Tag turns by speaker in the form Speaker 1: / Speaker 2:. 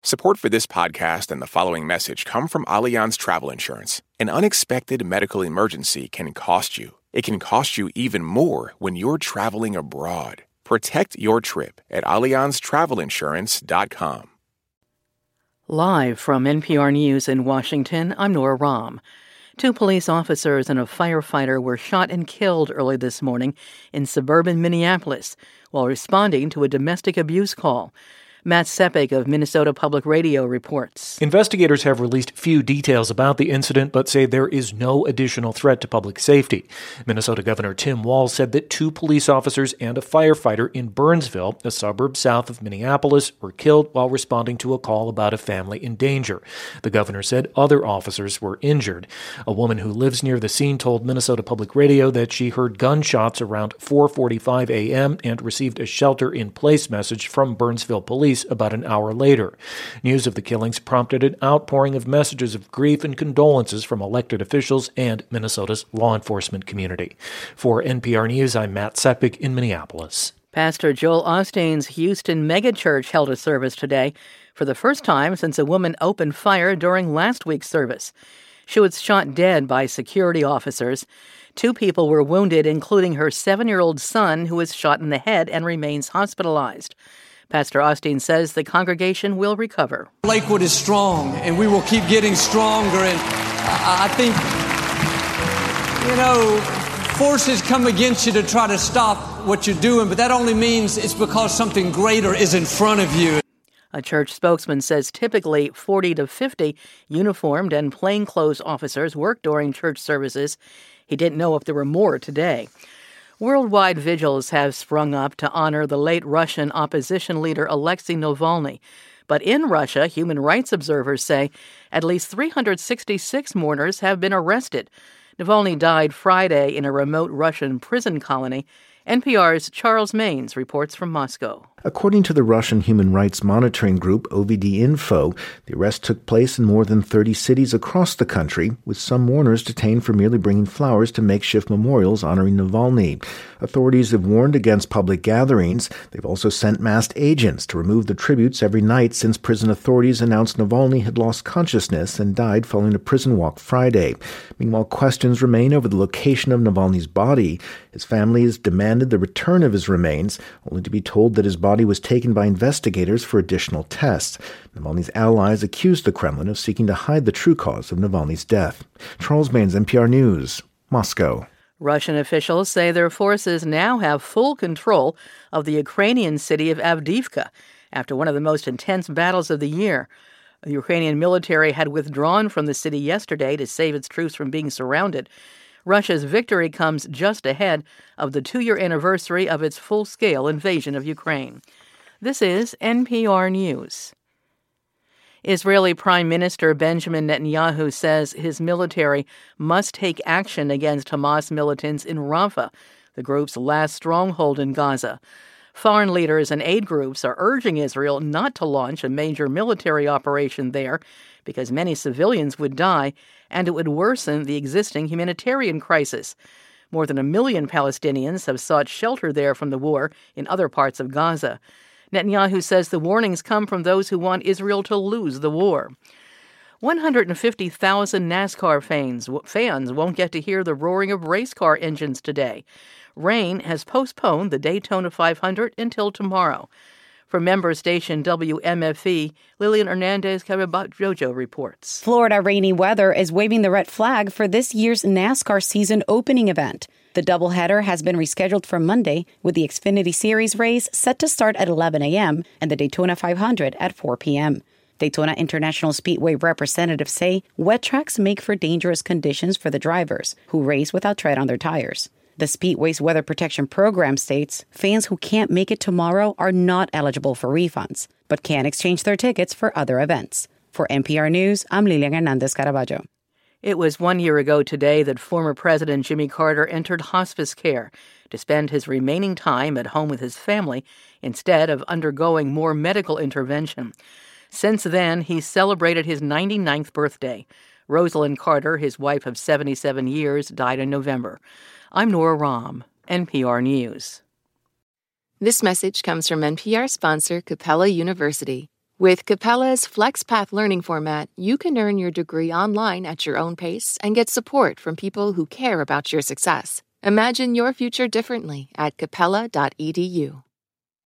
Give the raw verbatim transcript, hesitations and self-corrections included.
Speaker 1: Support for this podcast and the following message come from Allianz Travel Insurance. An unexpected medical emergency can cost you. It can cost you even more when you're traveling abroad. Protect your trip at allianz travel insurance dot com.
Speaker 2: Live from N P R News in Washington, I'm Nora Rahm. Two police officers and a firefighter were shot and killed early this morning in suburban Minneapolis while responding to a domestic abuse call. Matt Sepik of Minnesota Public Radio reports.
Speaker 3: Investigators have released few details about the incident, but say there is no additional threat to public safety. Minnesota Governor Tim Walz said that two police officers and a firefighter in Burnsville, a suburb south of Minneapolis, were killed while responding to a call about a family in danger. The governor said other officers were injured. A woman who lives near the scene told Minnesota Public Radio that she heard gunshots around four forty-five a.m. and received a shelter-in-place message from Burnsville police about an hour later. News of the killings prompted an outpouring of messages of grief and condolences from elected officials and Minnesota's law enforcement community. For N P R News, I'm Matt Sepik in Minneapolis.
Speaker 2: Pastor Joel Osteen's Houston megachurch held a service today for the first time since a woman opened fire during last week's service. She was shot dead by security officers. Two people were wounded, including her seven-year-old son, who was shot in the head and remains hospitalized. Pastor Osteen says the congregation will recover.
Speaker 4: Lakewood is strong, and we will keep getting stronger. And I think, you know, forces come against you to try to stop what you're doing, but that only means it's because something greater is in front of you.
Speaker 2: A church spokesman says typically forty to fifty uniformed and plainclothes officers work during church services. He didn't know if there were more today. Worldwide vigils have sprung up to honor the late Russian opposition leader Alexei Navalny. But in Russia, human rights observers say at least three hundred sixty-six mourners have been arrested. Navalny died Friday in a remote Russian prison colony. N P R's Charles Maines reports from Moscow.
Speaker 5: According to the Russian human rights monitoring group O V D Info, the arrest took place in more than thirty cities across the country, with some mourners detained for merely bringing flowers to makeshift memorials honoring Navalny. Authorities have warned against public gatherings. They've also sent masked agents to remove the tributes every night since prison authorities announced Navalny had lost consciousness and died following a prison walk Friday. Meanwhile, questions remain over the location of Navalny's body. His family has demanded the return of his remains, only to be told that his body was taken by investigators for additional tests. Navalny's allies accused the Kremlin of seeking to hide the true cause of Navalny's death. Charles Maines, N P R News, Moscow.
Speaker 2: Russian officials say their forces now have full control of the Ukrainian city of Avdiivka after one of the most intense battles of the year. The Ukrainian military had withdrawn from the city yesterday to save its troops from being surrounded. Russia's victory comes just ahead of the two-year anniversary of its full-scale invasion of Ukraine. This is N P R News. Israeli Prime Minister Benjamin Netanyahu says his military must take action against Hamas militants in Rafah, the group's last stronghold in Gaza. Foreign leaders and aid groups are urging Israel not to launch a major military operation there because many civilians would die and it would worsen the existing humanitarian crisis. More than a million Palestinians have sought shelter there from the war in other parts of Gaza. Netanyahu says the warnings come from those who want Israel to lose the war. one hundred fifty thousand NASCAR fans, fans won't get to hear the roaring of race car engines today. Rain has postponed the Daytona five hundred until tomorrow. From member station W M F E, Lillian Hernandez-Caraballo reports.
Speaker 6: Florida rainy weather is waving the red flag for this year's NASCAR season opening event. The doubleheader has been rescheduled for Monday, with the Xfinity Series race set to start at eleven a.m. and the Daytona five hundred at four p.m. Daytona International Speedway representatives say wet tracks make for dangerous conditions for the drivers, who race without tread on their tires. The Speedway's weather protection program states fans who can't make it tomorrow are not eligible for refunds, but can exchange their tickets for other events. For N P R News, I'm Lilian Hernandez-Caraballo.
Speaker 2: It was one year ago today that former President Jimmy Carter entered hospice care to spend his remaining time at home with his family instead of undergoing more medical intervention. Since then, he celebrated his ninety-ninth birthday. Rosalind Carter, his wife of seventy-seven years, died in November. I'm Nora Rahm, N P R News.
Speaker 7: This message comes from N P R sponsor Capella University. With Capella's FlexPath learning format, you can earn your degree online at your own pace and get support from people who care about your success. Imagine your future differently at capella dot e d u.